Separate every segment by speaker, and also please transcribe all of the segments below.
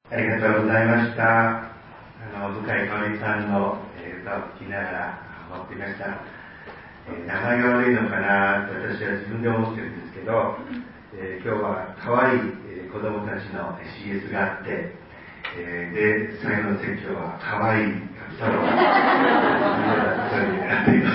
Speaker 1: ありがとうございました。向井かおりさんの歌を聴きながら思っていました。名前が悪いのかなと私は自分で思ってるんですけど、今日は可愛い子供たちの CS があって、で、最後の説教は可愛い神様を狙っています。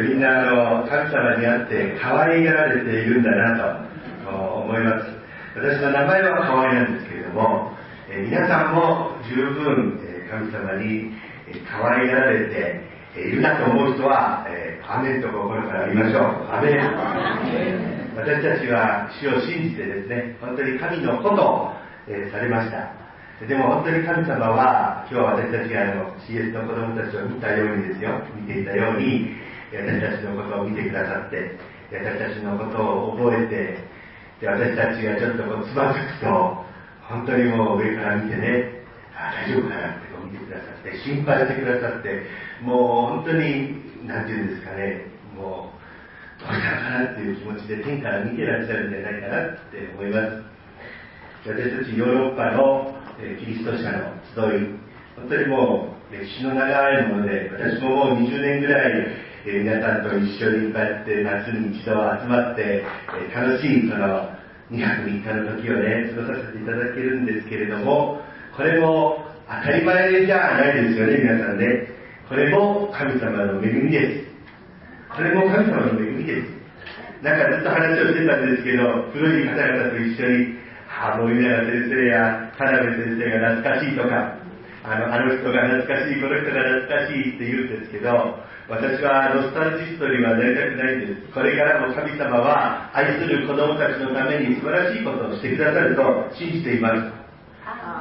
Speaker 1: みんな神様に会って可愛がられているんだなと思います。私の名前は可愛いなんですけれども、皆さんも十分神様に可愛がられているなと思う人は、アメンと心から言いましょう。アメン。私たちは主を信じてですね、本当に神のことをされました。でも本当に神様は、今日私たちがCS の子供たちを見たようにですよ、見ていたように、私たちのことを見てくださって、私たちのことを覚えて、で私たちがちょっとつまずくと、本当にもう上から見てね、大丈夫かなって見てくださって、心配してくださって、もう本当に、なんていうんですかね、もう、どうしたのかなっていう気持ちで天から見てらっしゃるんじゃないかなって思います。私たちヨーロッパのキリスト者の集い、本当にもう歴史の長いもので、私ももう20年ぐらい、皆さんと一緒にこうやって夏に一度集まって、楽しいその2泊3日の時をね、過ごさせていただけるんですけれども、これも当たり前じゃないですよね、皆さんね。これも神様の恵みです。これも神様の恵みです。なんかずっと話をしてたんですけど、古い方々と一緒に、森永先生や田辺先生が懐かしいとか、あの人が懐かしい、この人が懐かしいって言うんですけど、私はノスタルジストにはなりたくないんです。これからも神様は愛する子供たちのために素晴らしいことをしてくださると信じています。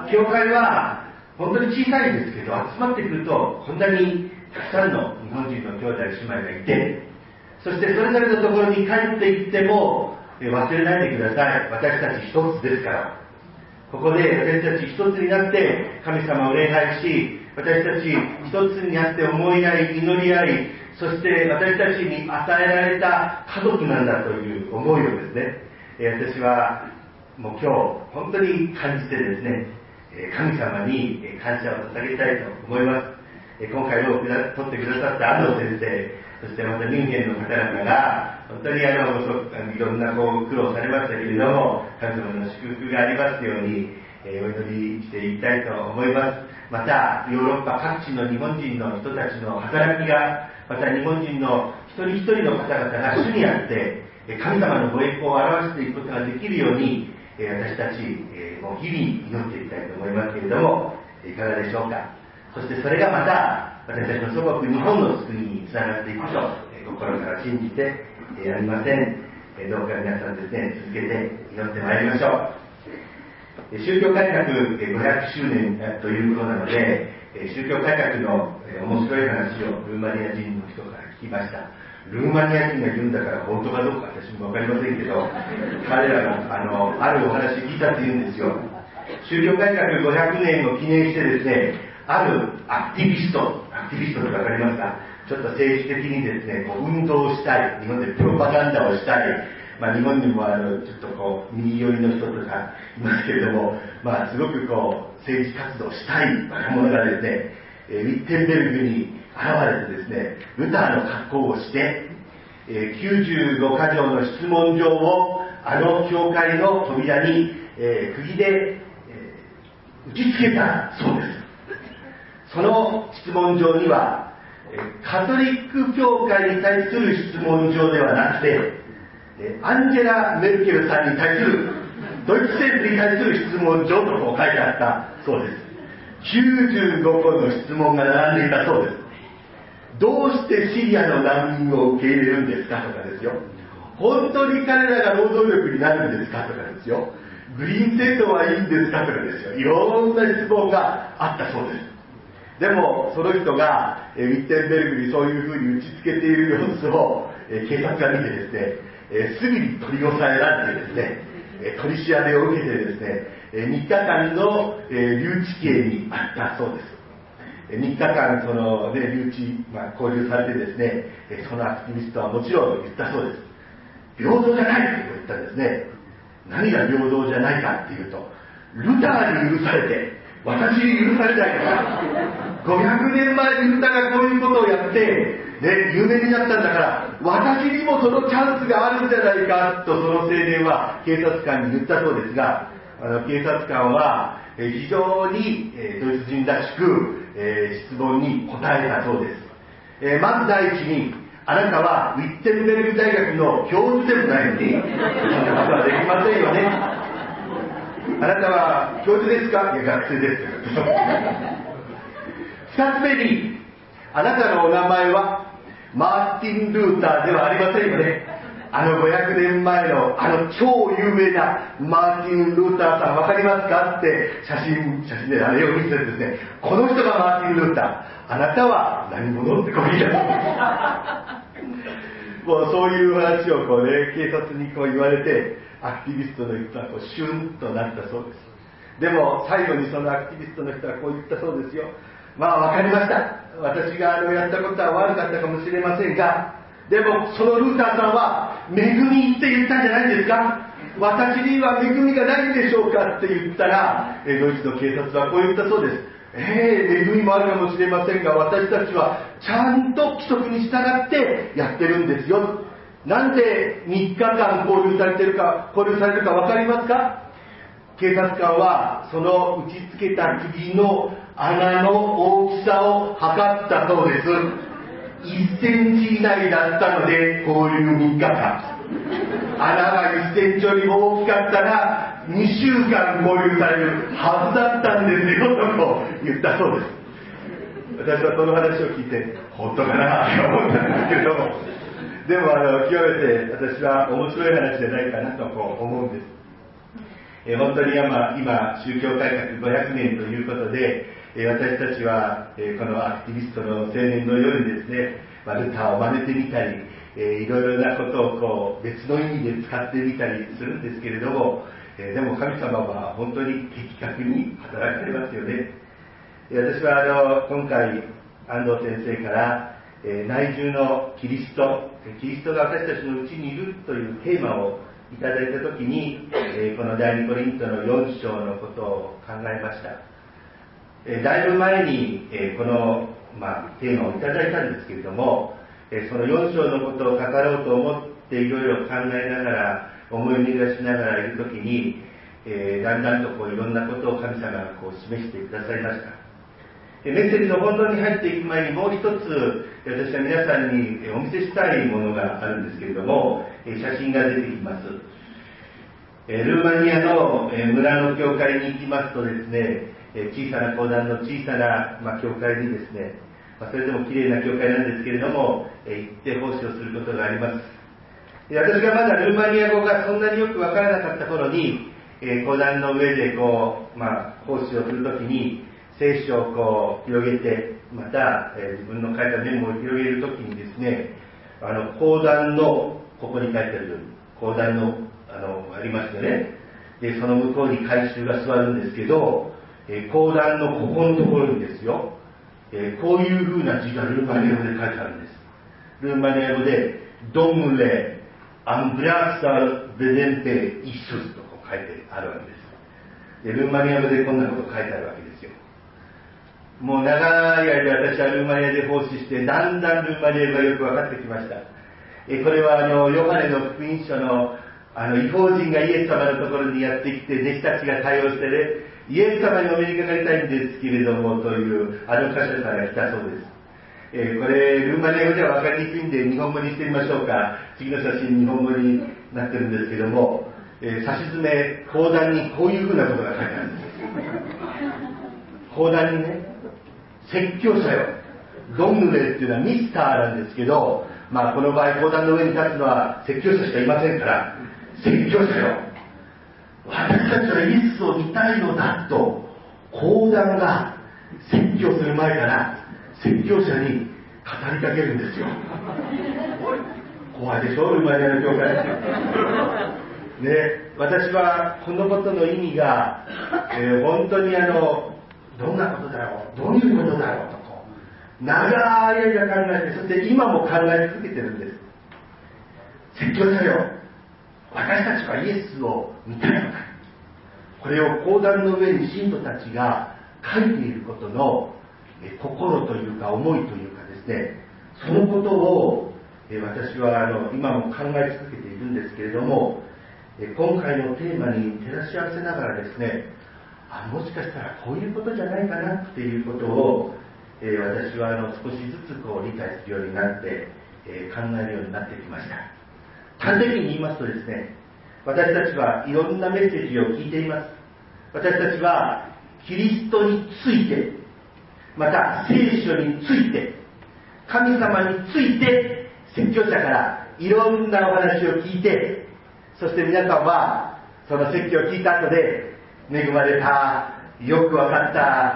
Speaker 1: 教会は本当に小さいんですけど、集まってくるとこんなにたくさんの日本人の兄弟姉妹がいて、そしてそれぞれのところに帰っていっても忘れないでください。私たち一つですから。ここで私たち一つになって神様を礼拝し、私たち一つになって思い合い、祈り合い、そして私たちに与えられた家族なんだという思いをですね、私はもう今日本当に感じてですね、神様に感謝を捧げたいと思います。今回を取ってくださった安藤先生、そしてまたミュンヘンの方々が本当にいろんな苦労されましたけれども、神様の祝福がありますように、お祈りしていきたいと思います。またヨーロッパ各地の日本人の人たちの働きが、また日本人の一人一人の方々が主にあって神様のご栄光を表していくことができるように、私たちも日々祈っていきたいと思いますけれども、いかがでしょうか。そしてそれがまた私たちの祖国日本の救いにつながっていくと心から信じてやりません。どうか皆さんですね、続けて祈ってまいりましょう。宗教改革500周年ということなので、宗教改革の面白い話をルーマニア人の人から聞きました。ルーマニア人が言うんだから本当かどうか私も分かりませんけど、彼らがあるお話聞いたって言うんですよ。宗教改革500年を記念してですね、あるアクティビストって分かりますか。ちょっと政治的にですね、運動をしたい、日本でプロパガンダをしたい、日本にもちょっと右寄りの人とかいますけれども、すごく政治活動したい若者がですね、ウィッテンベルグに現れてですね、ルターの格好をして、95箇条の質問状を教会の扉に、釘で、打ち付けたそうです。その質問状には、カトリック教会に対する質問状ではなくて、アンジェラ・メルケルさんに対する、ドイツ政府に対する質問状と書いてあったそうです。95個の質問が並んでいたそうです。どうしてシリアの難民を受け入れるんですかとかですよ。本当に彼らが労働力になるんですかとかですよ。グリーン政党はいいんですかとかですよ。いろんな質問があったそうです。でもその人がウィッテンベルグにそういうふうに打ち付けている様子を警察が見てですね、すぐに取り押さえられてですね、取り調べを受けてですね、3日間の留置刑にあったそうです。3日間留置、拘留されてですね、そのアクティビストはもちろん言ったそうです。平等じゃないと言ったんですね。何が平等じゃないかっていうと、 ルターに許されて私に許されないから、500年前にルターがこういうことをやって、有名になったんだから私にもそのチャンスがあるんじゃないかと、その青年は警察官に言ったそうですが、警察官は非常にドイツ人らしく質問に答えたそうです。まず第一に、あなたはウィッテンベルグ大学の教授でもないのにそんなことはできませんよね。あなたは教授ですか？いや、学生です。二つ目に、あなたのお名前はマーティン・ルーターではありませんよね。500年前の超有名なマーティン・ルーターさん、わかりますかって写真であれを見せてですね、この人がマーティン・ルーター、あなたは何者ってこう言い出す。もうそういう話を警察に言われて、アクティビストの人はシュンとなったそうです。でも最後にそのアクティビストの人はこう言ったそうですよ。まあわかりました。私がやったことは悪かったかもしれませんが、でもそのルーターさんは恵みって言ったんじゃないですか。私には恵みがないんでしょうかって言ったら、ドイツの警察はこう言ったそうです。恵みもあるかもしれませんが、私たちはちゃんと規則に従ってやってるんですよ。なんで3日間交流されるか分かりますか？警察官はその打ち付けた釘の穴の大きさを測ったそうです。1センチ以内だったので交流3日間、穴が1センチよりも大きかったら2週間交流されるはずだったんですよと言ったそうです。私はその話を聞いて本当かなと思ったんですけれども、でも極めて私は面白い話じゃないかなと思うんです。本当に今宗教改革500年ということで、私たちはこのアクティビストの青年のようにですね、ルターを真似てみたり、いろいろなことを別の意味で使ってみたりするんですけれども、でも神様は本当に的確に働かれますよね。私は今回安藤先生から内住のキリストが私たちのうちにいるというテーマをいただいたときに、この第2コリントの4章のことを考えました。だいぶ前にこの、テーマをいただいたんですけれども、その4章のことを語ろうと思っていろいろ考えながら、思い巡らしながらいるときに、だんだんといろんなことを神様が示してくださいました。メッセージの本当に入っていく前にもう一つ私は皆さんにお見せしたいものがあるんですけれども、写真が出てきます。ルーマニアの村の教会に行きますとですね、小さな講談の小さな教会にですね、それでも綺麗な教会なんですけれども、行って奉仕をすることがあります。私がまだルーマニア語がそんなによくわからなかった頃に、講談の上で奉仕をするときに聖書を広げて、また、自分の書いたメモを広げるときにですね、講談のここに書いてあるように講談のありますよね。でその向こうに改宗が座るんですけど、講談のここのところにですよ、こういう風な字がルーマニア語で書いてあるんです。ルーマニア語でドムレアンブラサルベデンテイススと書いてあるわけです。でルーマニア語でこんなこと書いてあるわけですよ。もう長い間私はルーマニアで奉仕して、だんだんルーマニア語がよく分かってきました。これはヨハネの福音書の異邦人がイエス様のところにやってきて、弟子たちが対応してね、イエス様にお目にかかりたいんですけれどもという箇所から来たそうです。これルーマニア語では分かりにくいんで日本語にしてみましょうか。次の写真日本語になってるんですけども、さしずめ講談にこういうふうなことが書いてあるんです。講談にね、説教者よ、ドンヌレっていうのはミスターなんですけど、この場合講談の上に立つのは説教者しかいませんから、説教者よ、私たちはイエスを見たいのだと講談が説教する前から説教者に語りかけるんですよ。怖いでしょ、ルーマニアの教会ね。私はこのことの意味が、本当にどんなことだろう、どういうことだろうと長い間考えて、そして今も考え続けてるんです。説教者よ、私たちはイエスを見たいのか。
Speaker 2: これを講談の上に信徒たちが書いていることの心というか思いというかですね、そのことを私は今も考え続けているんですけれども、今回のテーマに照らし合わせながらですね、もしかしたらこういうことじゃないかなっていうことを私は少しずつ理解するようになって、考えるようになってきました。端的に言いますとですね、私たちはいろんなメッセージを聞いています。私たちはキリストについて、また聖書について、神様について説教者からいろんなお話を聞いて、そして皆さんはその説教を聞いた後で恵まれた、よくわかった、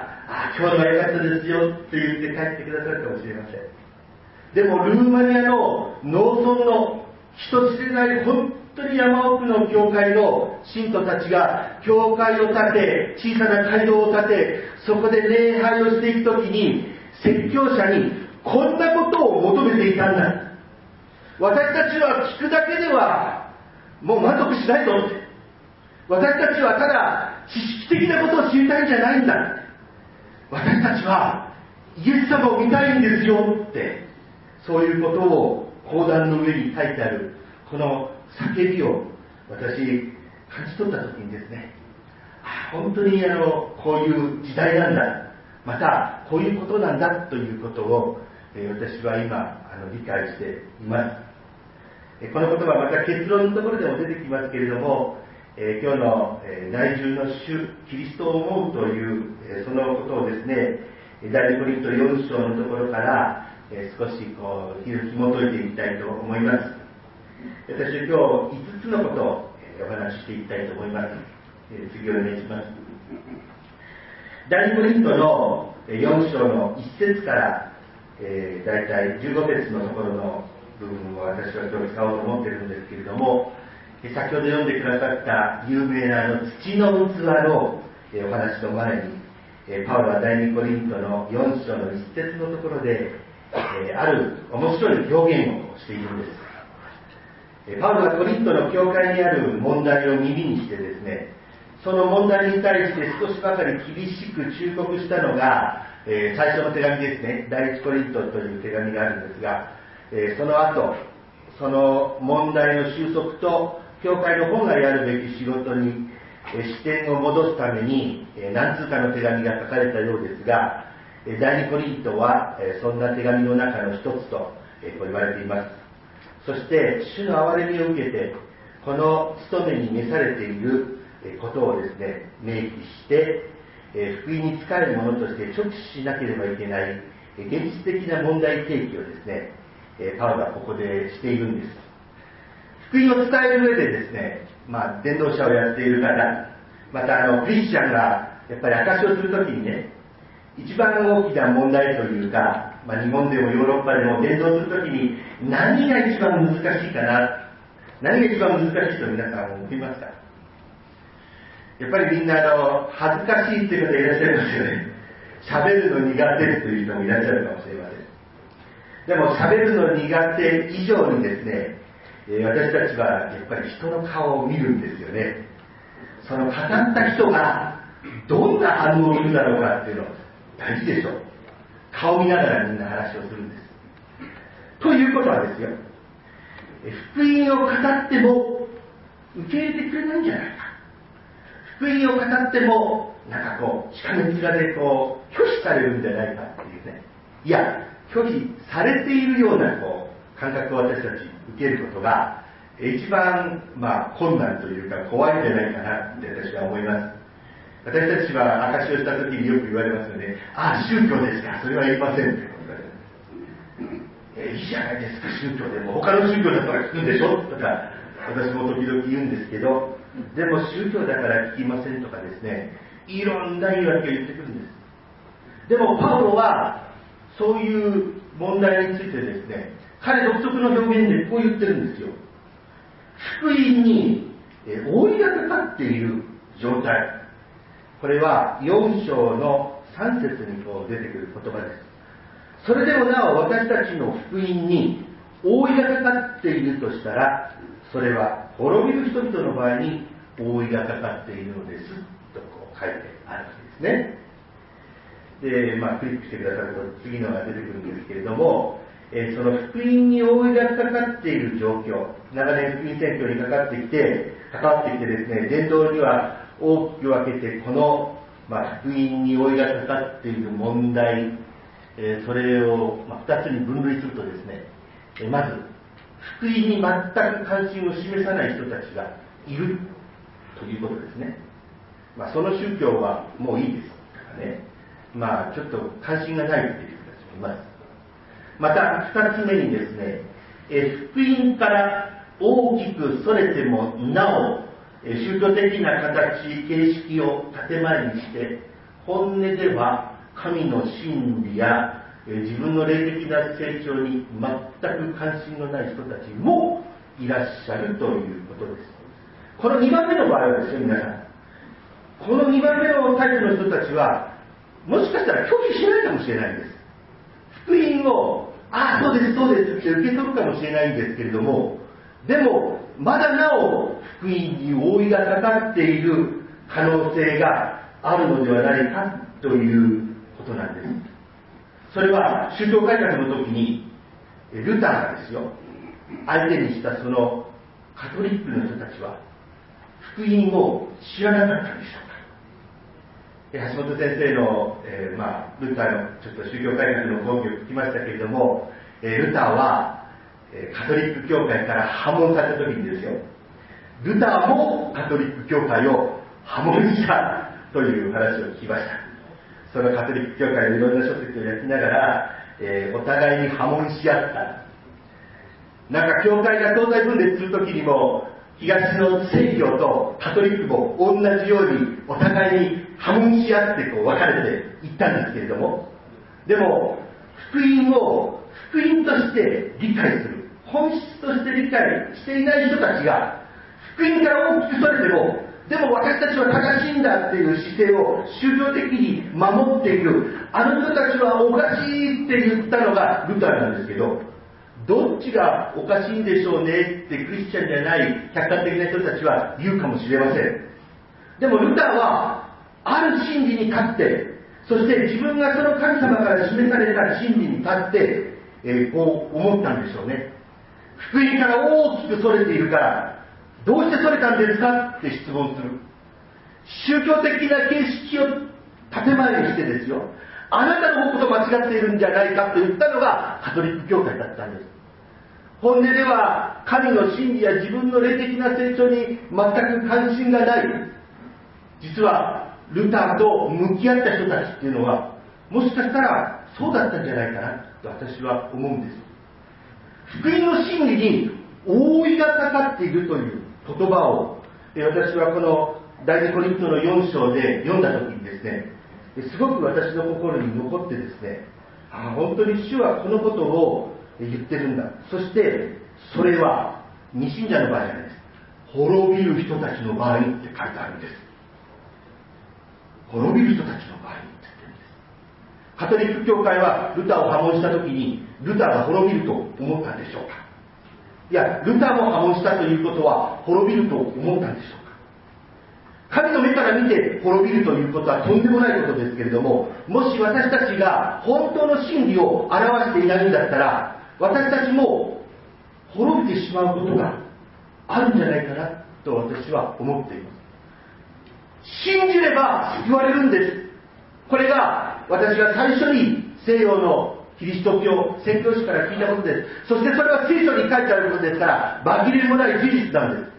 Speaker 2: 今日のは良かったですよって言って帰ってくださるかもしれません。でもルーマニアの農村の人知れない本当に山奥の教会の信徒たちが教会を建て、小さな街道を建て、そこで礼拝をしていくときに説教者にこんなことを求めていたんだ。私たちは聞くだけではもう満足しないぞって。私たちはただ知識的なことを知りたいんじゃないんだ。私たちはイエス様を見たいんですよって、そういうことを講談の上に書いてあるこの叫びを私感じ取ったときにですね、本当にこういう時代なんだ、またこういうことなんだということを私は今理解しています。このことはまた結論のところでも出てきますけれども、今日の内住の主キリストを思うというそのことをですね、第2コリント4章のところから少し紐解いていきたいと思います。私は今日5つのことをお話ししていきたいと思います。次をお願いします。第2コリントの4章の1節からだいたい15節のところの部分を私は今日使おうと思っているんですけれども、先ほど読んでくださった有名な土の器のお話の前に、パウロは第2コリントの4章の1節のところである面白い表現をしているんです。パウロがコリントの教会にある問題を耳にしてですね、その問題に対して少しばかり厳しく忠告したのが、最初の手紙ですね、第1コリントという手紙があるんですが、その後、その問題の収束と教会の本来あるべき仕事に視点を戻すために何通かの手紙が書かれたようですが、第2コリントはそんな手紙の中の一つと言われています。そして主の憐れみを受けてこの務めに召されていることをですね、明記して福音に仕える者として直視しなければいけない現実的な問題提起をですね、パウロはここでしているんです。福音を伝える上でですね、伝道者をやっている方、またクリスチャンがやっぱり証しをするときにね、一番大きな問題というか、日本でもヨーロッパでも伝道するときに何が一番難しいかな、何が一番難しいと皆さん思いますか？やっぱりみんな恥ずかしいっていう方いらっしゃいますよね。喋るの苦手という人もいらっしゃるかもしれません。でも喋るの苦手以上にですね、私たちはやっぱり人の顔を見るんですよね。その語った人がどんな反応をするだろうかっていうの大事でしょう。顔見ながらみんな話をするんです。ということはですよ、福音を語っても受け入れてくれないんじゃないか。福音を語ってもしかめ面で拒否されるんじゃないかっていうね。いや、拒否されているような感覚を私たち受けることが一番困難というか怖いんじゃないかなって私は思います。私たちは証しをした時によく言われますよね。宗教ですか、それは言いませんっていいじゃないですか、宗教でも他の宗教だったら聞くんでしょとか私も時々言うんですけど、でも宗教だから聞きませんとかですね、いろんな言い訳を言ってくるんです。でもパウロはそういう問題についてですね、彼独特の表現でこう言ってるんですよ。福音に覆いがかかっている状態、これは4章の3節に出てくる言葉です。それでもなお私たちの福音に覆いがかかっているとしたら、それは滅びる人々の場合に覆いがかかっているのですとこう書いてあるわけですね。で、クリックしてくださると次のが出てくるんですけれども、その福音に覆いがかかっている状況、長年福音宣教に関わってきてですね、伝道には大きく分けてこの、福音に覆いがかかっている問題、それを2つに分類するとですね、まず福音に全く関心を示さない人たちがいるということですね。その宗教はもういいですからね、ちょっと関心がないという人たちもいます。また2つ目にですね、福音から大きくそれてもなお宗教的な形形式を建前にして本音では神の真理や自分の霊的な成長に全く関心のない人たちもいらっしゃるということです。この2番目の場合はですよ、皆さん、この2番目のタイプの人たちはもしかしたら拒否しないかもしれないんです。福音をそうですそうですって受け取るかもしれないんですけれども、でもまだなお福音に覆いがかかっている可能性があるのではないかということなんです。それは宗教改革の時にルターがですよ、相手にしたそのカトリックの人たちは福音を知らなかったんでしょうか。橋本先生の、ルターのちょっと宗教改革の講義を聞きましたけれども、ルターはカトリック教会から破門された時にですよ、ルターもカトリック教会を破門したという話を聞きました。そのカトリック教会のいろんな書籍を焼きながら、お互いに破門し合った。教会が東西分裂するときにも、東の正教とカトリックも同じようにお互いに破門し合って分かれていったんですけれども、でも福音を福音として理解する、本質として理解していない人たちが福音から大きくそれても、でも私たちは正しいんだっていう姿勢を宗教的に守っていく、あの人たちはおかしいって言ったのがルターなんですけど、どっちがおかしいんでしょうねってクリスチャンじゃない客観的な人たちは言うかもしれません。でもルターはある真理に立って、そして自分がその神様から示された真理に立って、こう思ったんでしょうね。福音から大きくそれているからどうしてそれたんですかって質問する。宗教的な形式を建前にしてですよ、あなたの方こそ間違っているんじゃないかと言ったのがカトリック教会だったんです。本音では神の真理や自分の霊的な成長に全く関心がない。実はルターと向き合った人たちっていうのは、もしかしたらそうだったんじゃないかなと私は思うんです。福音の真理に覆いがかかっているという言葉を、私はこの第二コリントの4章で読んだ時にですね、すごく私の心に残ってですね、本当に主はこのことを言ってるんだ。そしてそれは未信者の場合じゃないです。滅びる人たちの場合にって書いてあるんです。滅びる人たちの場合にって言ってるんです。カトリック教会はルターを破門した時にルターが滅びると思ったんでしょうか。いや、ルターも破門したということは滅びると思ったんでしょうか。神の目から見て滅びるということはとんでもないことですけれども、もし私たちが本当の真理を表していないんだったら、私たちも滅びてしまうことがあるんじゃないかなと私は思っています。信じれば救われるんです。これが私が最初に西洋のキリスト教宣教師から聞いたことです。そしてそれは聖書に書いてあることですから、紛れもない事実なんです。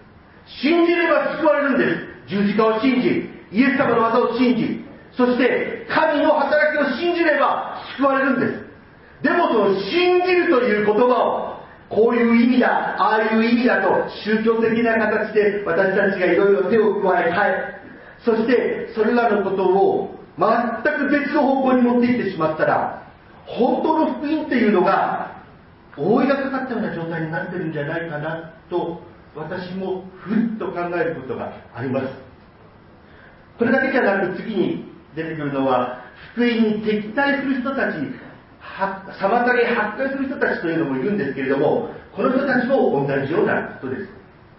Speaker 2: 信じれば救われるんです。十字架を信じ、イエス様の技を信じ、そして神の働きを信じれば救われるんです。でもその信じるという言葉を、こういう意味だ、ああいう意味だと宗教的な形で私たちがいろいろ手を加え変え、そしてそれらのことを全く別の方向に持っていってしまったら、本当の福音っていうのが覆いがかかったような状態になってるんじゃないかなと、私もふっと考えることがあります。これだけじゃなく、次に出てくるのは、福音に敵対する人たち、妨げ、迫害する人たちというのもいるんですけれども、この人たちも同じようなことです。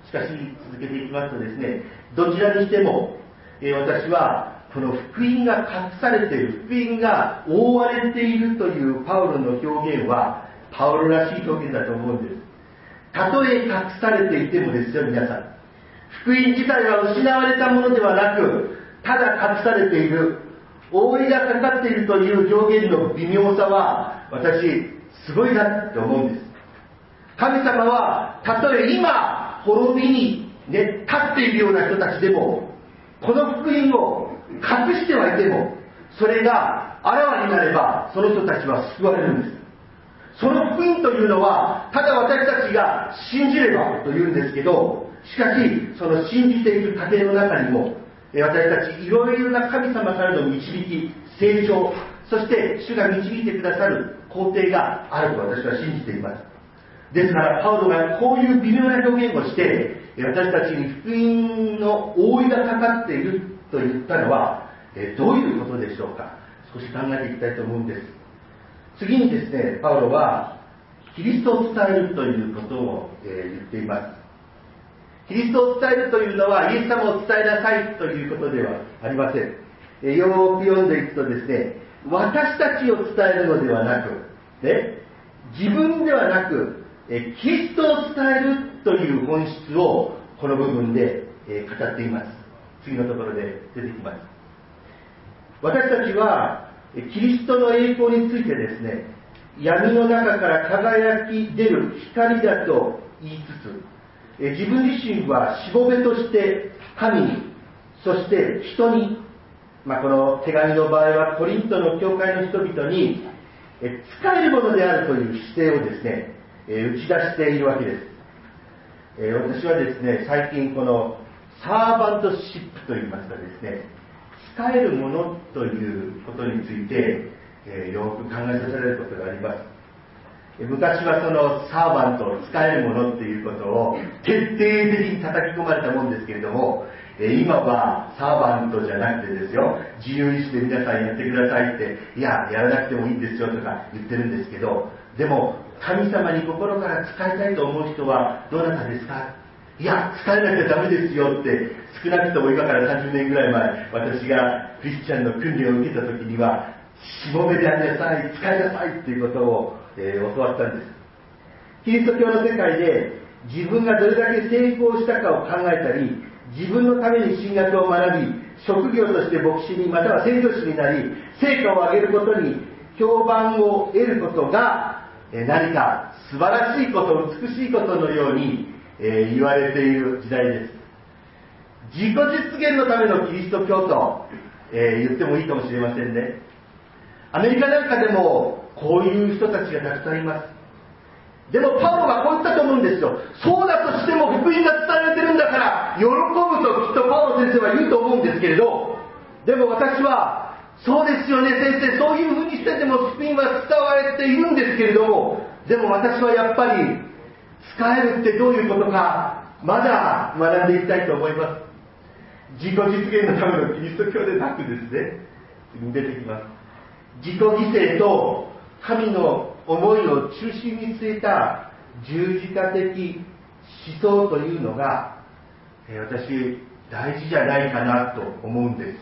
Speaker 2: しかし続けていきますとですね、どちらにしても、私はこの福音が隠されている、福音が覆われているというパウロの表現はパウロらしい表現だと思うんです。たとえ隠されていてもですよ、皆さん、福音自体は失われたものではなく、ただ隠されている、覆いがかかっているという表現の微妙さは私すごいなって思うんです。神様はたとえ今滅びに、立っているような人たちでも、この福音を隠してはいても、それがあらわになればその人たちは救われるんです。その福音というのはただ私たちが信じればというんですけど、しかしその信じていく過程の中にも、私たちいろいろな神様からの導き、成長、そして主が導いてくださる工程があると私は信じています。ですからパウロがこういう微妙な表現をして、私たちに福音の覆いがかかっていると言ったのはどういうことでしょうか。少し考えていきたいと思うんです。次にですね、パウロはキリストを伝えるということを言っています。キリストを伝えるというのはイエス様を伝えなさいということではありません。よく読んでいくとですね、私たちを伝えるのではなく、自分ではなくキリストを伝えるという本質をこの部分で語っています。次のところで出てきます。私たちはキリストの栄光についてですね、闇の中から輝き出る光だと言いつつ、自分自身はしもべとして神に、そして人に、この手紙の場合はコリントの教会の人々に使えるものであるという姿勢をですね、打ち出しているわけです。私はですね、最近このサーバントシップといいますかですね、使えるものということについて、よく考えさせられることがあります。昔はそのサーバント、使えるものっていうことを徹底的に叩き込まれたもんですけれども、今はサーバントじゃなくてですよ、自由意志で皆さんやってくださいって、いや、やらなくてもいいんですよとか言ってるんですけど、でも神様に心から使いたいと思う人はどなたですか？いや、使えなきゃダメですよって、少なくとも今から30年ぐらい前、私がクリスチャンの訓練を受けた時には、しもべでありなさい、使いなさいっていうことを、教わったんです。キリスト教の世界で自分がどれだけ成功したかを考えたり、自分のために神学を学び、職業として牧師にまたは宣教師になり、成果を上げることに評判を得ることが何か素晴らしいこと、美しいことのように言われている時代です。自己実現のためのキリスト教と言ってもいいかもしれませんね。アメリカなんかでもこういう人たちがたくさんいます。でもパウロがこう言ったと思うんですよ。そうだとしても福音が伝えられてるんだから喜ぶときっとパウロ先生は言うと思うんですけれど、でも私はそうですよね先生、そういうふうにしてでも福音は伝われているんですけれども、でも私はやっぱり使えるってどういうことかまだ学んでいきたいと思います。自己実現のためのキリスト教でなくですね、次に出てきます。自己犠牲と神の思いを中心に据えた十字架的思想というのが、私大事じゃないかなと思うんです。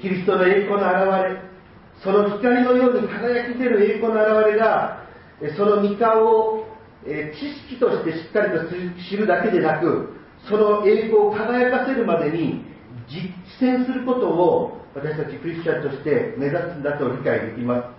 Speaker 2: キリストの栄光の現れ、その光のように輝き出る栄光の現れが、その御顔を知識としてしっかりと知るだけでなく、その栄光を輝かせるまでに実践することを私たちクリスチャンとして目指すんだと理解できます。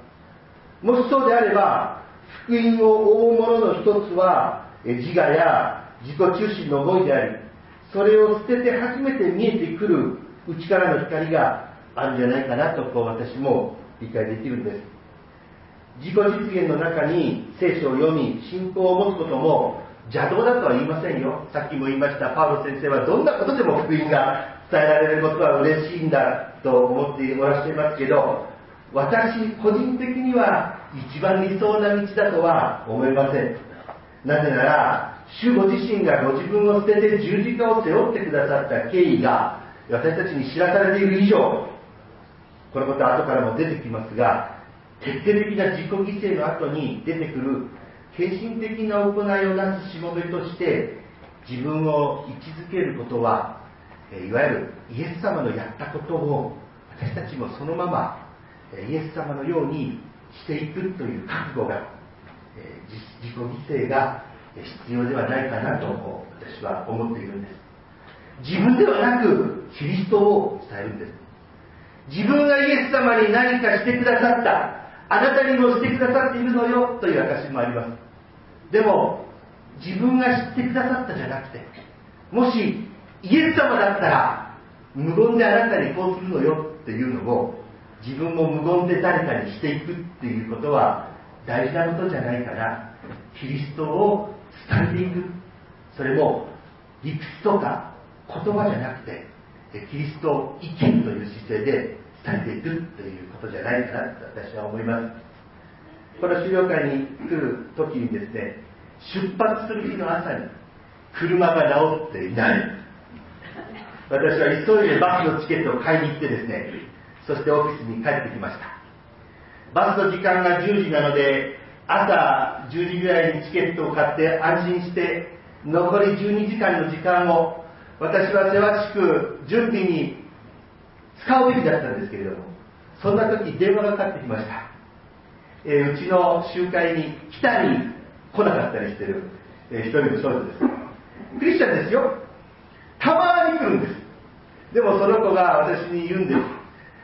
Speaker 2: もしそうであれば、福音を追うものの一つは自我や自己中心の思いであり、それを捨てて初めて見えてくる内からの光があるんじゃないかなと私も理解できるんです。自己実現の中に聖書を読み信仰を持つことも邪道だとは言いませんよ。さっきも言いました、パウロ先生はどんなことでも福音が伝えられることは嬉しいんだと思っておらっしゃいますけど、私個人的には一番理想な道だとは思いません。なぜなら主ご自身がご自分を捨てて十字架を背負ってくださった経緯が私たちに知らされている以上、このことは後からも出てきますが、徹底的な自己犠牲の後に出てくる献身的な行いをなすしもべとして自分を位置づけることは、いわゆるイエス様のやったことを私たちもそのままイエス様のようにしていくという覚悟が、自己犠牲が必要ではないかなと私は思っているんです。自分ではなくキリストを伝えるんです。自分がイエス様に何かしてくださった、あなたにもしてくださっているのよという証もあります。でも自分が知ってくださったじゃなくて、もしイエス様だったら無言であなたにこうするのよっていうのを自分も無言で誰かにしていくっていうことは大事なことじゃないから、キリストを伝えていく、それも理屈とか言葉じゃなくてキリストを生きるという姿勢で伝えていくということじゃないかなと私は思います。この資料館に来る時にですね、出発する日の朝に車が直っていない。私は急いでバスのチケットを買いに行ってですね、そしてオフィスに帰ってきました。バスの時間が10時なので、朝10時ぐらいにチケットを買って安心して残り12時間の時間を私はせわしく準備に使うべきだったんですけれども、そんな時電話がかかってきました。うちの集会に来たり来なかったりしている、一人の少女です。クリスチャンですよ。たまに来るんです。でもその子が私に言うんです。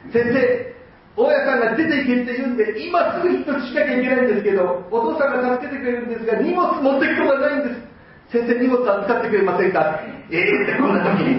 Speaker 2: 先生、大家さんが出て行けって言うんで今すぐ引っ越ししなきゃいけないんですけど、お父さんが助けてくれるんですが荷物持ってくることがないんです。先生、荷物預かってくれませんか。ってこんな時に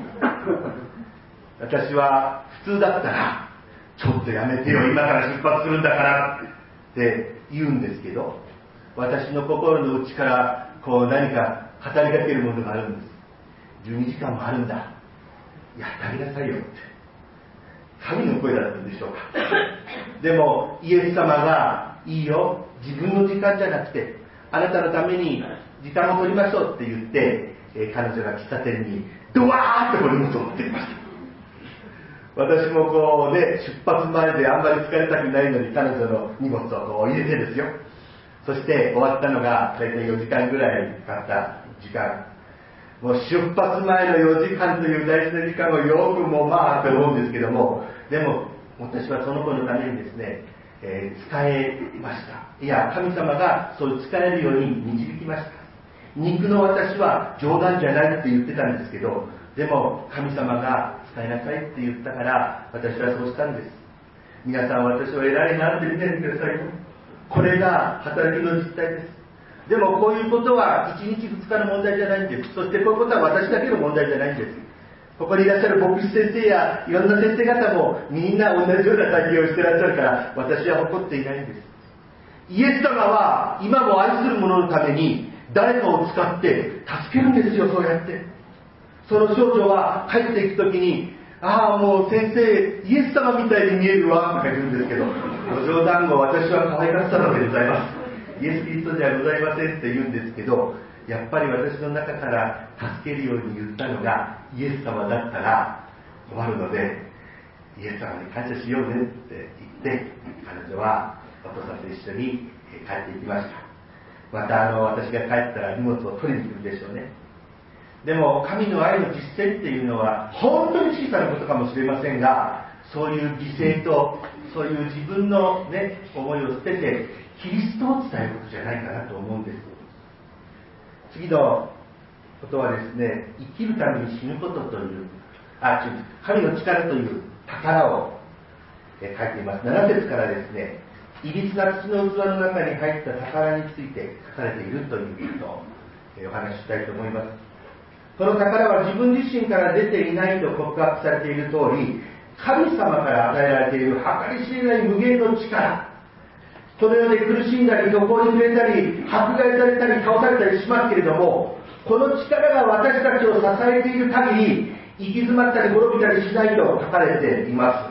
Speaker 2: 私は普通だったらちょっとやめてよ、今から出発するんだからって言うんですけど、私の心の内から何か語りかけるものがあるんです。12時間もあるんだ、やってあげなさいよって、神の声だったんでしょうか。でもイエス様がいいよ、自分の時間じゃなくてあなたのために時間を取りましょうって言って、彼女が喫茶店にドワーッと荷物を持ってきました。私も出発前であんまり疲れたくないのに彼女の荷物を入れてですよ。そして終わったのが大体4時間ぐらいかかった時間。もう出発前の4時間という大事な時間をよくって思うんですけども、でも私はその子のためにですね、使えました。いや、神様がそう使えるように導きました。肉の私は冗談じゃないって言ってたんですけど、でも神様が使いなさいって言ったから私はそうしたんです。皆さん、私を偉いなって見てみてくださいよ。これが働きの実態です。でもこういうことは1日2日の問題じゃないんです。そしてこういうことは私だけの問題じゃないんです。ここにいらっしゃる牧師先生やいろんな先生方もみんな同じような体験をしていらっしゃるから私は誇っていないんです。イエス様は今も愛する者のために誰かを使って助けるんですよ。そうやってその少女は帰っていくときに、もう先生イエス様みたいに見えるわとか言うんですけど、ご冗談を私は可愛がったのでございます。イエス・キリストじゃございませんって言うんですけど、やっぱり私の中から助けるように言ったのがイエス様だったら困るので、イエス様に感謝しようねって言って彼女はお父さんと一緒に帰っていきました。また私が帰ったら荷物を取りに来るでしょうね。でも神の愛の実践っていうのは本当に小さなことかもしれませんが、そういう犠牲とそういう自分の思いを捨ててキリストを伝えることじゃないかなと思うんです。次のことはですね、生きるために死ぬことという神の力という宝を書いています。7節からですね、いびつな土の器の中に入った宝について書かれているということをお話ししたいと思います。この宝は自分自身から出ていないと告白されている通り、神様から与えられている計り知れない無限の力、この世で苦しんだり途方に暮れたり迫害されたり倒されたりしますけれども、この力が私たちを支えている限り行き詰まったり滅びたりしないと書かれています。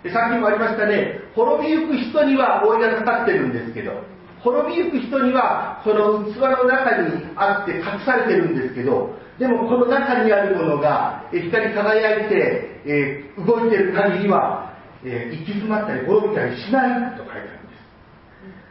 Speaker 2: で、さっきもありましたね、滅びゆく人には覆いがかかってるんですけど、滅びゆく人にはこの器の中にあって隠されてるんですけど、でもこの中にあるものが光り輝いて、動いている限りは、行き詰まったり滅びたりしないと書いてあるんです。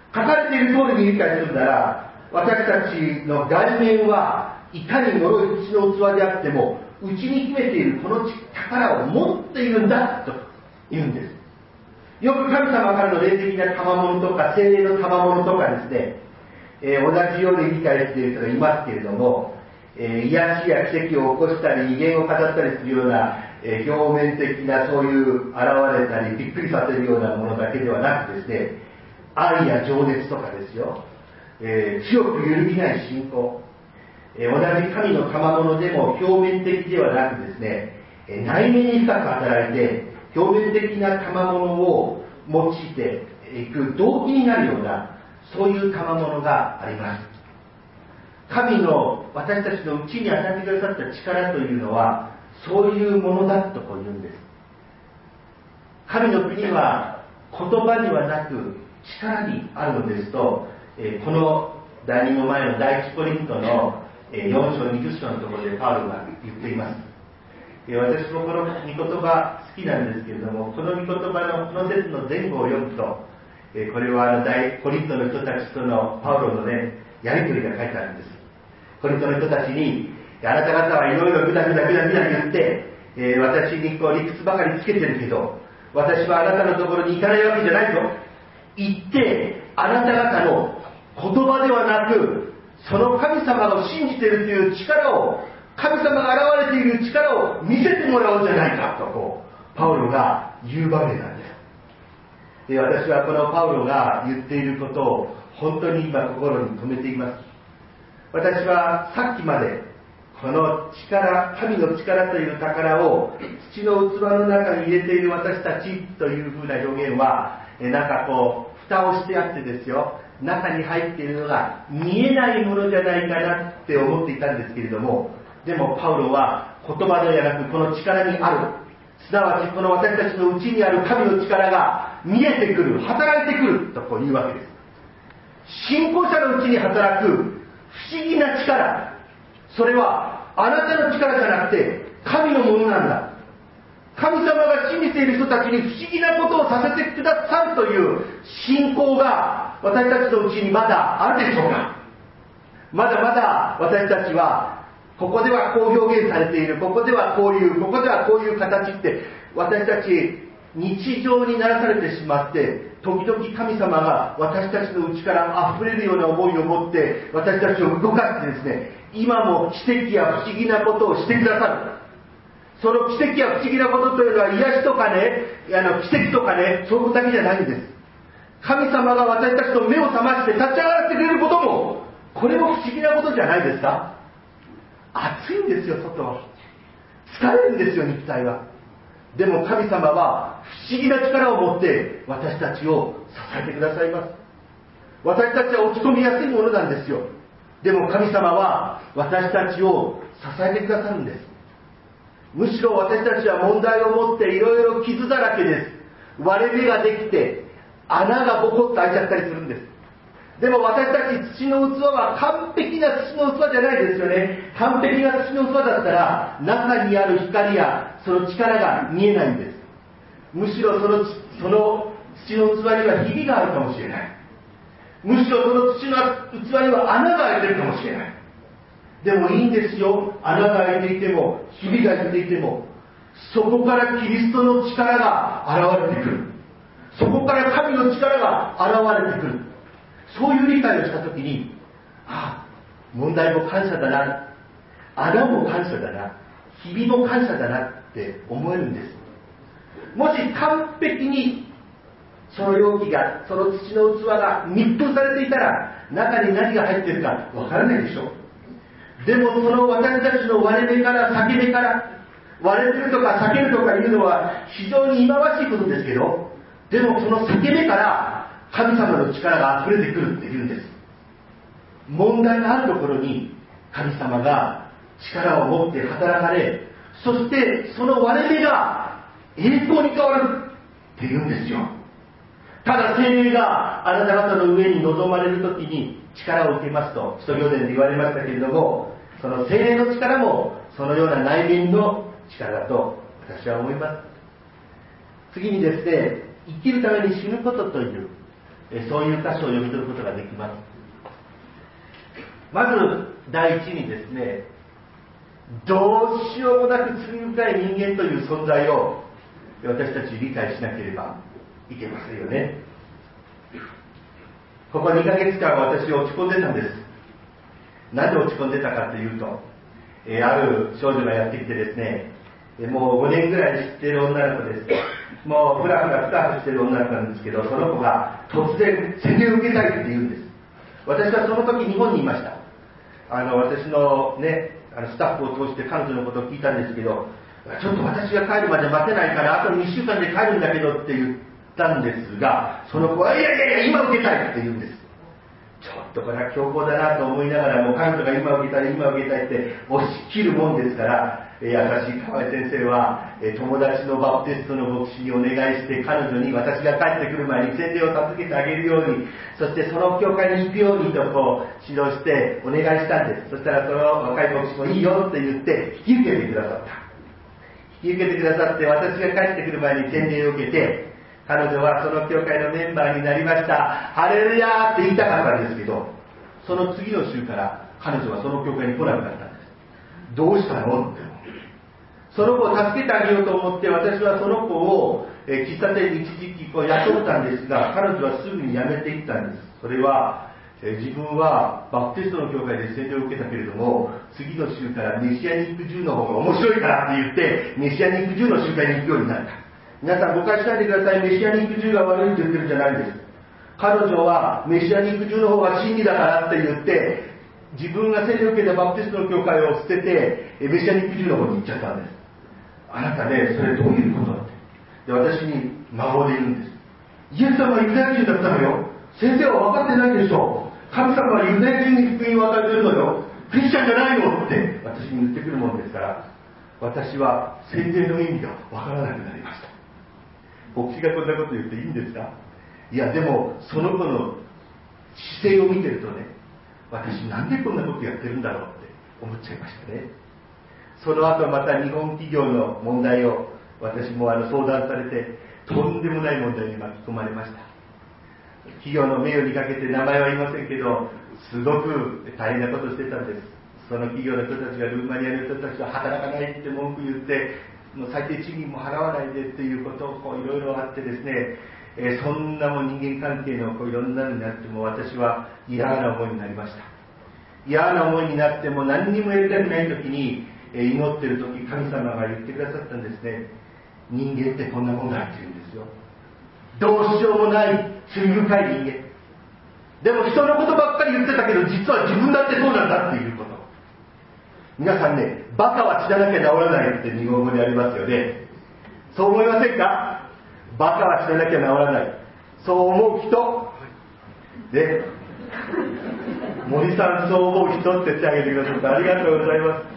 Speaker 2: 書かれている通りに理解するなら、私たちの外面はいかに脆い土の器であっても、内に秘めているこの宝を持っているんだと言うんです。よく神様からの霊的な賜物とか聖霊の賜物とかですね、同じように理解している人がいますけれども、癒しや奇跡を起こしたり、威厳を語ったりするような、表面的なそういう現れたりびっくりさせるようなものだけではなくですね、愛や情熱とかですよ、強く揺るぎない信仰、同じ神の賜物でも表面的ではなくですね、内面に深く働いて表面的な賜物を用いていく動機になるような、そういう賜物があります。神の私たちの内に与えてくださった力というのはそういうものだとこう言うんです。神の国は言葉にはなく力にあるのですと、この第2の前の第1コリントの4章20章のところでパウロが言っています。私もこの御言葉好きなんですけれども、この御言葉のこの説の前後を読むと、これは第コリントの人たちとのパウロのね、やり取りが書いてあるんです。コリントの人たちに、あなた方はいろいろグダグダ言って、私にこう理屈ばかりつけてるけど、私はあなたのところに行かないわけじゃないと言って、あなた方の言葉ではなく、その神様を信じているという力を、神様が現れている力を見せてもらおうじゃないかとこうパウロが言う場面なんです。で、私はこのパウロが言っていることを本当に今心に留めています。私はさっきまでこの力、神の力という宝を土の器の中に入れている私たちというふうな表現は、なんかこう蓋をしてあってですよ、中に入っているのが見えないものじゃないかなって思っていたんですけれども、でもパウロは言葉ではなくこの力にある、すなわちこの私たちの内にある神の力が見えてくる、働いてくるとこういうわけです。信仰者のうちに働く不思議な力、それはあなたの力じゃなくて神のものなんだ。神様が信じている人たちに不思議なことをさせてくださるという信仰が私たちのうちにまだあるでしょうか。まだまだ私たちはここではこう表現されている、ここではこういう、ここではこういう形って私たち日常にならされてしまって、時々神様が私たちの内から溢れるような思いを持って私たちを動かしてですね、今も奇跡や不思議なことをしてくださる。その奇跡や不思議なことというのは癒しとかね、奇跡とかね、そういうことだけじゃないんです。神様が私たちの目を覚まして立ち上がらせてくれることも、これも不思議なことじゃないですか。暑いんですよ、外は。疲れるんですよ、肉体は。でも神様は不思議な力を持って私たちを支えてくださいます。私たちは落ち込みやすいものなんですよ。でも神様は私たちを支えてくださるんです。むしろ私たちは問題を持っていろいろ傷だらけです。割れ目ができて穴がボコッと開いちゃったりするんです。でも私たち土の器は完璧な土の器じゃないですよね。完璧な土の器だったら中にある光やその力が見えないんです。むしろその土の器にはひびがあるかもしれない。むしろその土の器には穴が開いてるかもしれない。でもいいんですよ。穴が開いていてもひびが開いていても、そこからキリストの力が現れてくる。そこから神の力が現れてくる。そういう理解をしたときに、問題も感謝だな、穴も感謝だな、ひびも感謝だなって思えるんです。もし完璧にその容器が、その土の器が密封されていたら、中に何が入っているかわからないでしょ。でもその私たちの割れ目から裂け目から、割れてるとか裂けるとかいうのは非常に忌まわしいことですけど、でもその裂け目から神様の力が溢れてくるっていうんです。問題があるところに神様が力を持って働かれ、そしてその割れ目が栄光に変わるっていうんですよ。ただ聖霊があなた方の上に臨まれるときに力を受けますと使徒行伝で言われましたけれども、その聖霊の力もそのような内面の力だと私は思います。次にですね、生きるために死ぬことというそういう箇所を読み取ることができます。まず第一にですね、どうしようもなく罪深い人間という存在を私たち理解しなければいけませんよね。ここ2ヶ月間私落ち込んでたんです。なぜ落ち込んでたかというと、ある少女がやってきてですね、もう5年ぐらい知っている女の子です。もうふらふらスタートしている女の子なんですけど、その子が突然洗礼を受けたいって言うんです。私はその時日本にいました。私のね、スタッフを通して彼女のことを聞いたんですけど、ちょっと私が帰るまで待てないからあと2週間で帰るんだけどって言ったんですが、その子は、いやいやいや今受けたいって言うんです。ちょっとこれは強行だなと思いながら、もう彼女が今受けたい今受けたいって押し切るもんですから、優しい河合先生は友達のバプテストの牧師にお願いして、彼女に私が帰ってくる前に洗礼を授けてあげるように、そしてその教会に行くようにとこう指導してお願いしたんです。そしたらその若い牧師もいいよって言って引き受けてくださった。引き受けてくださって、私が帰ってくる前に洗礼を受けて、彼女はその教会のメンバーになりました、ハレルヤーって言いたかったんですけど、その次の週から彼女はその教会に来なくなったんです。どうしたのって。その子を助けてあげようと思って、私はその子を喫茶店に一時期雇ったんですが、彼女はすぐに辞めていったんです。それは自分はバプテストの教会で洗礼を受けたけれども、次の週からメシアニックJewの方が面白いからって言ってメシアニックJewの集会に行くようになった。皆さん誤解しないでください。メシアニックJewが悪いって言ってるんじゃないんです。彼女はメシアニックJewの方が真理だからって言って、自分が洗礼を受けたバプテストの教会を捨ててメシアニックJewの方に行っちゃったんです。あなたね、それどういうことだって。で、私に孫で言うんです。イエス様はユダヤ人だったのよ。先生は分かってないでしょう。神様はユダヤ人に福音を与えているのよ。クリスチャンじゃないのって私に言ってくるものですから、私は洗礼の意味が分からなくなりました。牧師がこんなこと言っていいんですか？いや、でもその子の姿勢を見てるとね、私なんでこんなことやってるんだろうって思っちゃいましたね。その後また日本企業の問題を私も相談されて、とんでもない問題に巻き込まれました。企業の名誉にかけて名前は言いませんけど、すごく大変なことをしてたんです。その企業の人たちがルーマニアの人たちは働かないって文句言って、もう最低賃金も払わないでっていうことをいろいろあってですね、そんなもう人間関係のいろんなのになっても、私は嫌な思いになりました。嫌な思いになっても何にもやりたくない時に祈ってる時、神様が言ってくださったんですね。人間ってこんなもんだって言うんですよ。どうしようもない罪深い人間。でも人のことばっかり言ってたけど、実は自分だってそうなんだっていうこと。皆さんね、バカは死ななきゃ治らないって日本語でありますよね。そう思いませんか？バカは死ななきゃ治らない。そう思う人で、森さんそう思う人って手を挙げてくださってありがとうございます。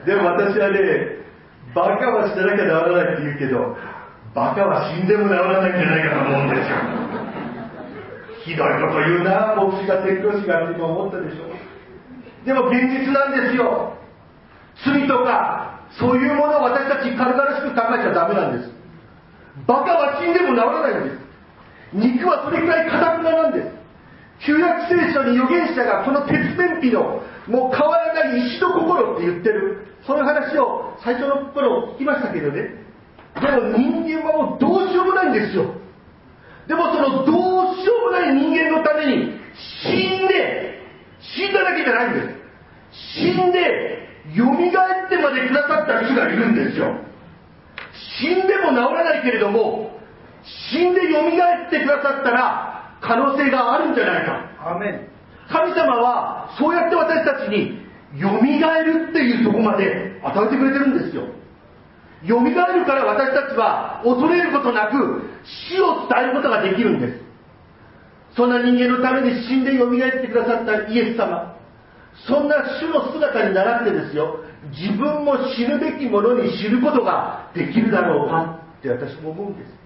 Speaker 2: でも私はね、バカは死ななきゃ治らないって言うけど、バカは死んでも治らないんじゃないかと思うんですよ。ひどいこと言うな、牧師が説教師がって今思ったでしょ。でも現実なんですよ。罪とかそういうものを私たち軽々しく考えちゃダメなんです。バカは死んでも治らないんです。肉はそれくらい堅くななんです。旧約聖書に預言者がこの鉄面皮のもう変わらない石の心って言ってる、そういう話を最初の頃聞きましたけどね。でも人間はもうどうしようもないんですよ。でもそのどうしようもない人間のために死んだだけじゃないんです。死んで蘇ってまでくださった主がいるんですよ。死んでも治らないけれども、死んで蘇ってくださったら可能性があるんじゃないか。アーメン。神様はそうやって私たちに蘇るっていうところまで与えてくれてるんですよ。蘇るから私たちは恐れることなく死を伝えることができるんです。そんな人間のために死んで蘇ってくださったイエス様、そんな主の姿に倣ってですよ、自分も死ぬべきものに知ることができるだろうかって私も思うんです。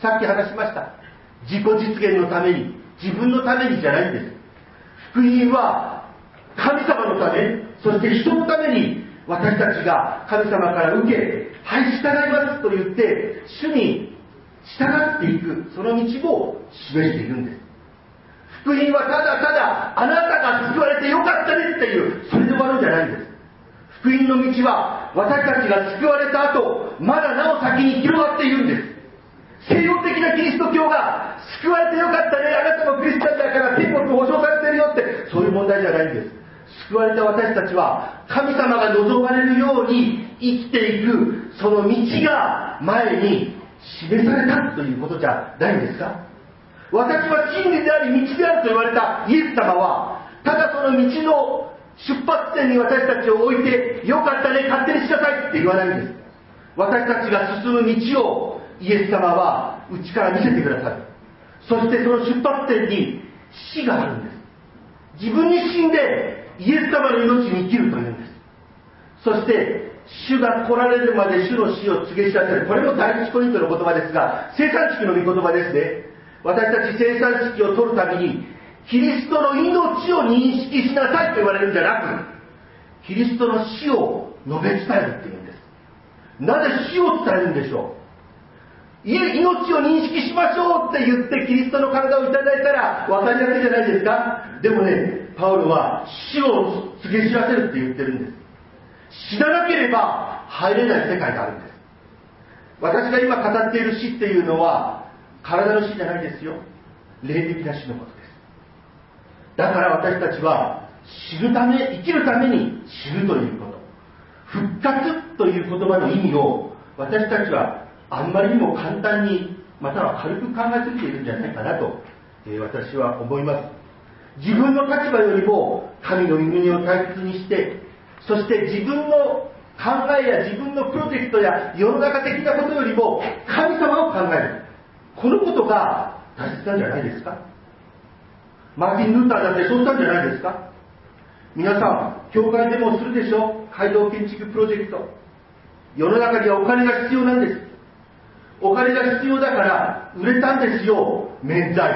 Speaker 2: さっき話しました。自己実現のために、自分のためにじゃないんです。福音は神様のため、そして人のために私たちが神様から受け、はい、従いますと言って主に従っていく、その道を示しているんです。福音はただただあなたが救われてよかったねっていう、それで終わるんじゃないんです。福音の道は私たちが救われた後、まだなお先に広がっているんです。西洋的なキリスト教が救われてよかったね、あなたもクリスチャンだから天国保証されてるよって、そういう問題じゃないんです。救われた私たちは神様が望まれるように生きていく、その道が前に示されたということじゃないんですか。私は真理であり道であると言われたイエス様は、ただその道の出発点に私たちを置いて、よかったね、勝手にしなさいって言わないんです。私たちが進む道をイエス様は内から見せてくださる。そしてその出発点に死があるんです。自分に死んでイエス様の命に生きるというんです。そして主が来られるまで主の死を告げ知らせる。これも第一コリントの言葉ですが、生産式の御言葉ですね。私たち生産式を取るたびにキリストの命を認識しなさいと言われるんじゃなく、キリストの死を述べ伝えるっていうんです。なぜ死を伝えるんでしょう。命を認識しましょうって言ってキリストの体をいただいたら分かりやすいじゃないですか。でもね、パウロは死を告げ知らせるって言ってるんです。死ななければ入れない世界があるんです。私が今語っている死っていうのは体の死じゃないですよ。霊的な死のことです。だから私たちは死ぬため、生きるために死ぬということ、復活という言葉の意味を私たちはあんまりにも簡単に、または軽く考えすぎているんじゃないかなと、私は思います。自分の立場よりも神の御国を大切にして、そして自分の考えや自分のプロジェクトや世の中的なことよりも神様を考える、このことが大切なんじゃないですか。マーティン・ルーターだってそうしたんじゃないですか。皆さん教会でもするでしょ。街道建築プロジェクト、世の中にはお金が必要なんです。お金が必要だから売れたんですよ。免罪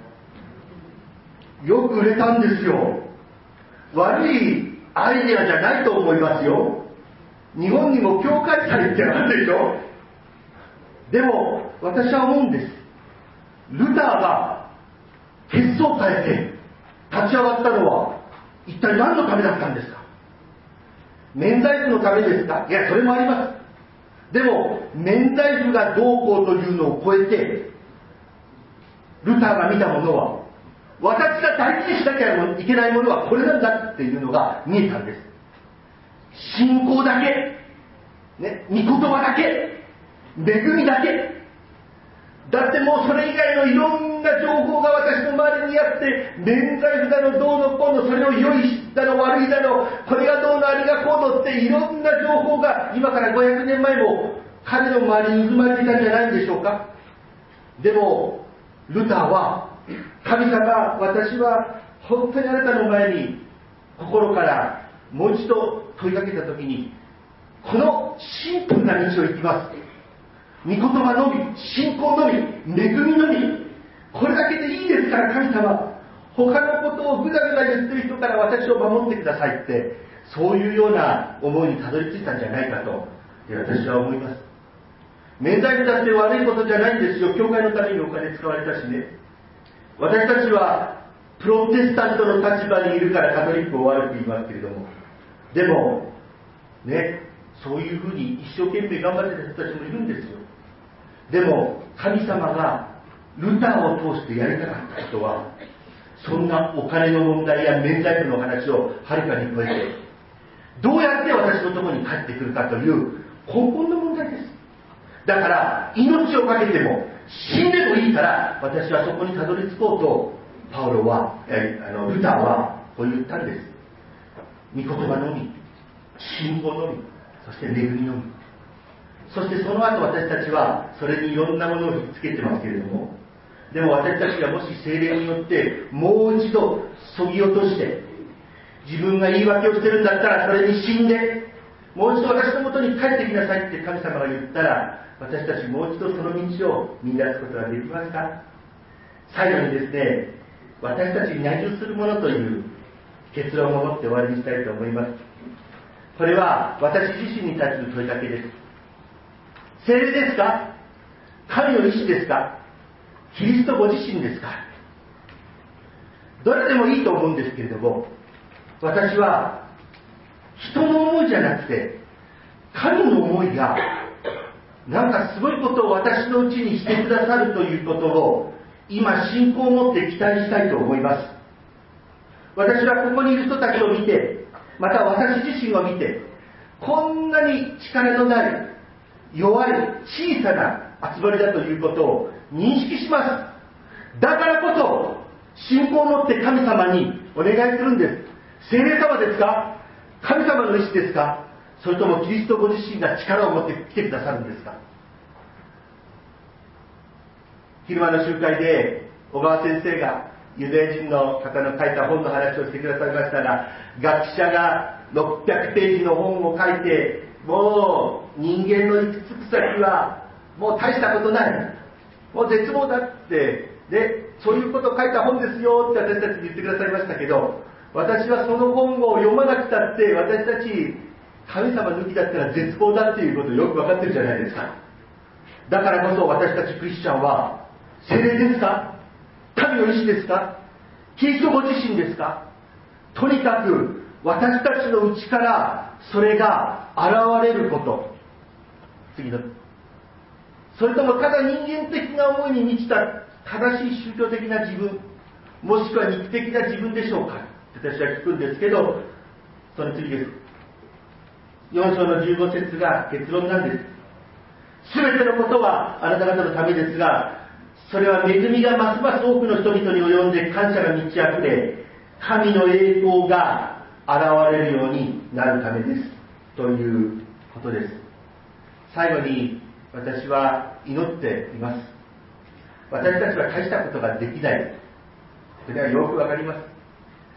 Speaker 2: 符よく売れたんですよ。悪いアイデアじゃないと思いますよ。日本にも教会祭ってあるでしょ。でも私は思うんです。ルターが血相を変えて立ち上がったのは一体何のためだったんですか。免罪符のためですか。いや、それもあります。でも免罪符がどうこうというのを超えて、ルターが見たものは、私が大事にしなきゃいけないものはこれなんだっていうのが見えたんです。信仰だけ、ね、御言葉だけ、恵みだけ。だってもうそれ以外のいろんな情報が私の周りにあって、免罪符だのどうのこうの、それを良いだの悪いだの、これがどうのあれがこうのっていろんな情報が今から500年前も彼の周りに渦巻いていたんじゃないんでしょうか。でもルターは、神様、私は本当にあなたの前に心からもう一度問いかけたときに、このシンプルな道を行きます。御言葉のみ、信仰のみ、恵みのみ、これだけでいいですから神様、他のことをぐだぐだ言ってる人から私を守ってくださいって、そういうような思いにたどり着いたんじゃないかと私は思います。免罪符だって悪いことじゃないんですよ。教会のためにお金使われたしね。私たちはプロテスタントの立場にいるからカトリックを悪く言いますけれども、でもね、そういうふうに一生懸命頑張ってた人たちもいるんですよ。でも神様がルターを通してやりたかった人は、そんなお金の問題や免罪符の話をはるかに超えて、どうやって私のところに帰ってくるかという根本の問題です。だから命を懸けても死んでもいいから私はそこにたどり着こうと、パウロはルターはこう言ったんです。御言葉のみ、信仰のみ、そして恵みのみ。そしてその後私たちはそれにいろんなものをひっつけてますけれども、でも私たちがもし聖霊によってもう一度削ぎ落として、自分が言い訳をしてるんだったらそれに死んで、もう一度私のもとに帰ってきなさいって神様が言ったら、私たちもう一度その道を見出すことができますか。最後にですね、私たちに内住するものという結論を持って終わりにしたいと思います。これは私自身に対する問いかけです。聖霊ですか。 神の意志ですか、キリストご自身ですか。どれでもいいと思うんですけれども、私は人の思いじゃなくて神の思いがなんかすごいことを私のうちにしてくださるということを今信仰を持って期待したいと思います。私はここにいる人たちを見て、また私自身を見て、こんなに力のない弱い小さな集まりだということを認識します。だからこそ信仰を持って神様にお願いするんです。聖霊様ですか、神様の意志ですか、それともキリストご自身が力を持って来てくださるんですか。昼間の集会で小川先生がユダヤ人の方の書いた本の話をしてくださいましたが、学者が600ページの本を書いて、もう人間の行き着く先はもう大したことない、もう絶望だってで、そういうことを書いた本ですよって私たちに言ってくださいましたけど、私はその本を読まなくたって私たち神様抜きだったら絶望だっていうことをよく分かってるじゃないですか。だからこそ私たちクリスチャンは、聖霊ですか、神の意志ですか、キリストご自身ですか、とにかく私たちの内からそれが現れること。次の、それともただ人間的な思いに満ちた正しい宗教的な自分、もしくは肉的な自分でしょうか、私は聞くんですけど、その次です。4章の15節が結論なんです。すべてのことはあなた方のためですが、それは恵みがますます多くの人々に及んで感謝が満ち溢れ、神の栄光が現れるようになるためですということです。最後に私は祈っています。私たちは大したことができない、それはよくわかります。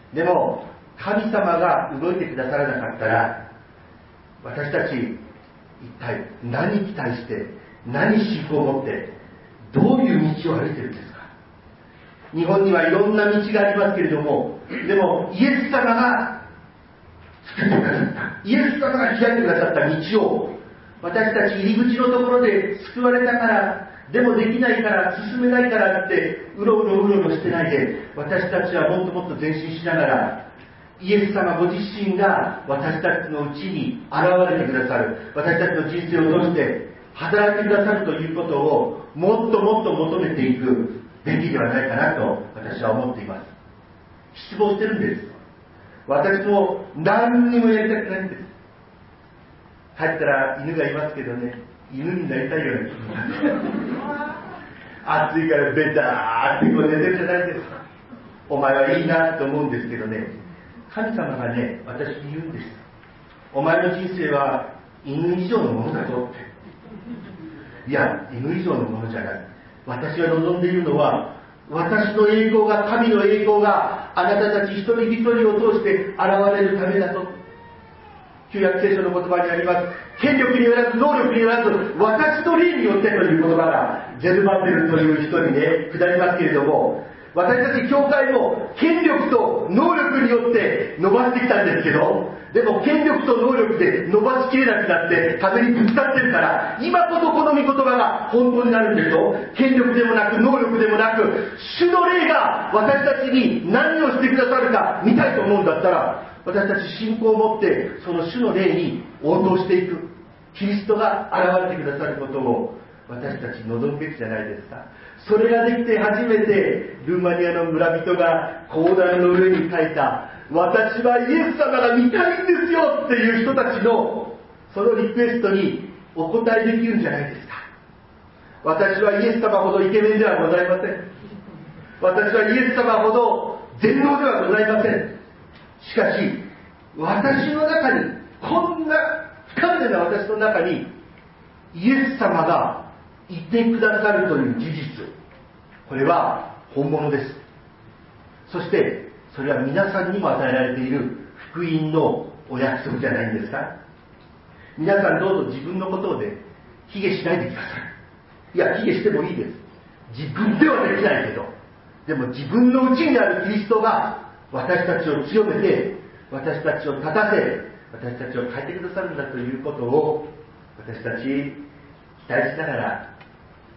Speaker 2: でも神様が動いてくださらなかったら、私たち一体何に期待して、何に信仰を持ってどういう道を歩いてるんですか。日本にはいろんな道がありますけれども、でもイエス様が作ってくださった、イエス様が開いてくださった道を、私たち入り口のところで救われたから、でもできないから進めないからってうろうろしてないで、私たちはもっともっと前進しながら、イエス様ご自身が私たちのうちに現れてくださる、私たちの人生を通して働いてくださるということをもっともっと求めていくべきではないかなと私は思っています。失望してるんです。私も何にもやりたくないんです。帰ったら犬がいますけどね、犬になりたいような気分暑いからベターってこう寝てるじゃないですか。お前はいいなと思うんですけどね、神様がね、私に言うんです。お前の人生は犬以上のものだぞって。いや、犬以上のものじゃない。私が望んでいるのは、私の栄光が、神の栄光があなたたち一人一人を通して現れるためだと。旧約聖書の言葉にあります。権力によらず、能力によらず、私の霊によってという言葉がゼルバベルという人にね、下りますけれども、私たち教会も権力と能力によって伸ばしてきたんですけど、でも権力と能力で伸ばしきれなくなって壁にぶつかってるから、今こそこの御言葉が本当になるんですよ。権力でもなく能力でもなく、主の霊が私たちに何をしてくださるか見たいと思うんだったら、私たち信仰を持ってその主の霊に応答していく、キリストが現れてくださることを私たち望むべきじゃないですか。それができて初めてルーマニアの村人が講談の上に書いた、私はイエス様が見たいんですよっていう人たちのそのリクエストにお答えできるんじゃないですか。私はイエス様ほどイケメンではございません。私はイエス様ほど全能ではございません。しかし私の中に、こんな不完全な私の中にイエス様がいてくださるという事実、これは本物です。そしてそれは皆さんにも与えられている福音のお約束じゃないんですか。皆さんどうぞ自分のことで卑下しないでください。いや、卑下してもいいです。自分ではできないけど、でも自分の内にあるキリストが私たちを強めて、私たちを立たせ、私たちを変えてくださるんだということを、私たち期待しながら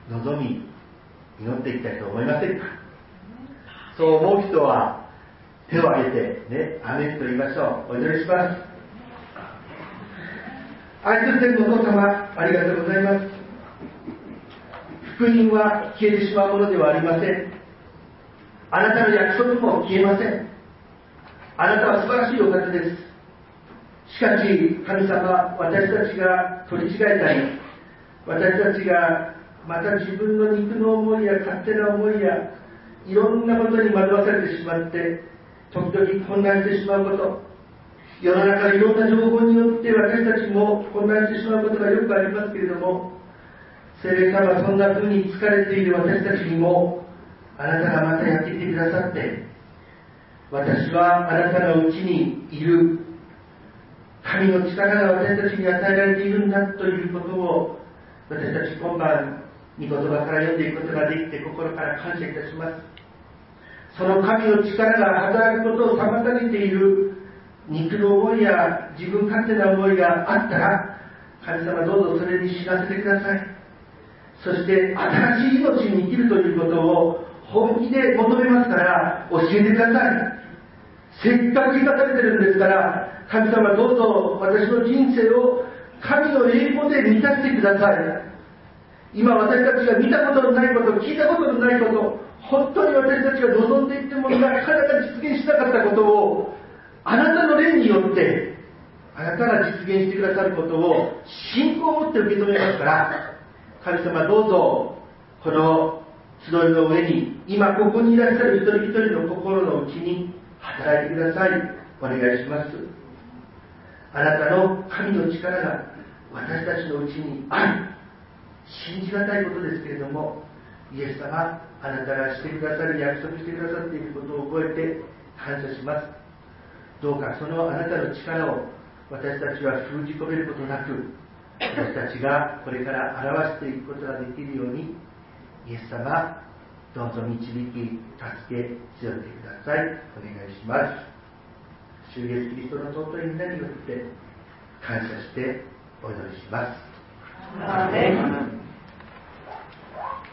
Speaker 2: 望み、祈っていきたいと思いませんか？そう思う人は手を挙げてね、アメンと言いましょう。お祈りします。愛する天のお父様、ありがとうございます。福音は消えてしまうものではありません。あなたの約束も消えません。あなたは素晴らしいお方です。しかし神様、私たちが取り違えたり、私たちがまた自分の肉の思いや勝手な思いやいろんなことに惑わされてしまって、時々混乱してしまうこと、世の中のいろんな情報によって私たちも混乱してしまうことがよくありますけれども、聖霊様、そんな風に疲れている私たちにもあなたがまたやってきてくださって、私はあなたのうちにいる、神の力が私たちに与えられているんだということを、私たち今晩御言葉から読んでいくことができて心から感謝いたします。その神の力が働くことを妨げている肉の思いや自分勝手な思いがあったら、神様どうぞそれに知らせてください。そして新しい命に生きるということを本気で求めますから教えてください。せっかく生かされてるんですから、神様どうぞ私の人生を神の栄光で満たしてください。今私たちが見たことのないこと、聞いたことのないこと、本当に私たちが望んでいってもなかなか実現しなかったことを、あなたの霊によってあなたが実現してくださることを信仰を持って受け止めますから、神様どうぞこの集いの上に今ここにいらっしゃる一人一人の心の内に働いてください。お願いします。あなたの神の力が私たちのうちにある、信じがたいことですけれども、イエス様、あなたがしてくださる、約束してくださっていることを覚えて感謝します。どうかそのあなたの力を私たちは封じ込めることなく、私たちがこれから表していくことができるように、イエス様どうぞ導き、助け、強めてください。お願いします。主イエスキリストの尊い皆によって感謝してお祈りします。
Speaker 3: アーメン。